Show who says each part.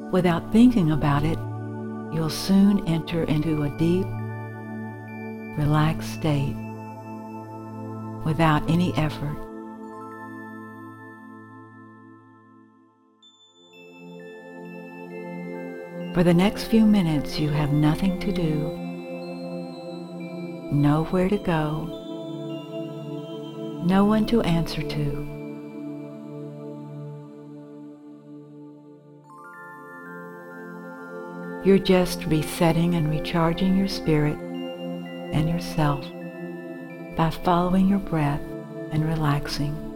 Speaker 1: Without thinking about it, you'll soon enter into a deep, relaxed state without any effort. For the next few minutes, you have nothing to do, nowhere to go, no one to answer to. You're just resetting and recharging your spirit and yourself by following your breath and relaxing.